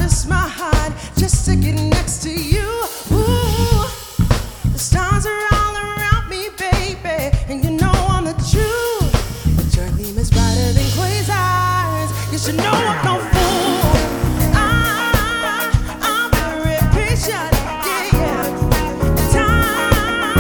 this my heart just to get next to you. Ooh, the stars are all around me, baby, and you know I'm the truth. But your gleam is brighter than quasars. You should know I'm no fool. I'm very patient.